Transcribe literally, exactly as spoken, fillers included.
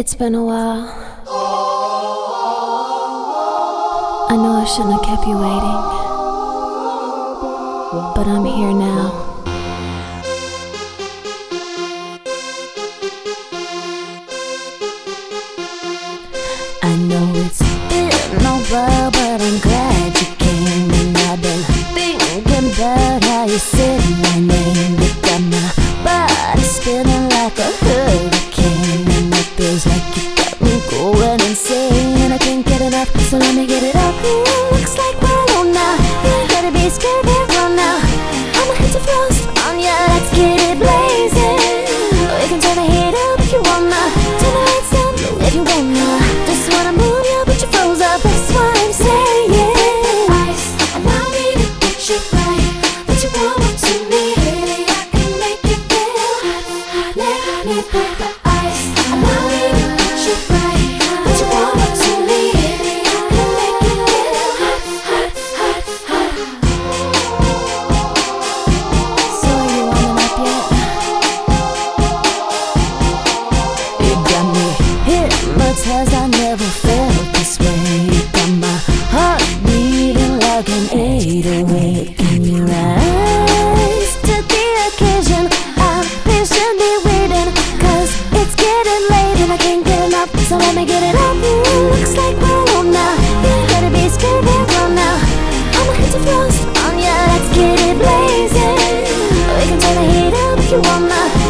It's been a while. I know I shouldn't have kept you waiting, but I'm here now. I know it's been a while, but I'm glad you came. And I've been thinking about how you said my name. You got my body spinning like a hurricane, and it feels like you got me going insane. And I can't get enough, so let me get it up. Ooh, looks like we're on now. You ain't gotta be scared, back on now. I'ma hit the frost on ya, let's get it blazing. We can turn the heat up if you wanna, turn the lights down if you wanna. Just wanna move you, but you froze up, that's what I'm saying. Ice, allow me to get you right, but you want to me. Baby, I can make you feel hot, hot. Let me put the ice, allow me to get you right, but you want to me. Baby, I can make you feel hot, hot, hot, hot. So are you warming up yet? You got me hypnotized, I never felt this way. You got my heart beating like an eight oh eight. Can you rise to the occasion? I'm patiently waiting, cause it's getting late and I can't get enough, so let me get it up. Ooh, looks like we're on now. You ain't gotta be scared, back on now. I'ma hit the frost on ya, let's get it blazing. We can turn the heat up if you wanna,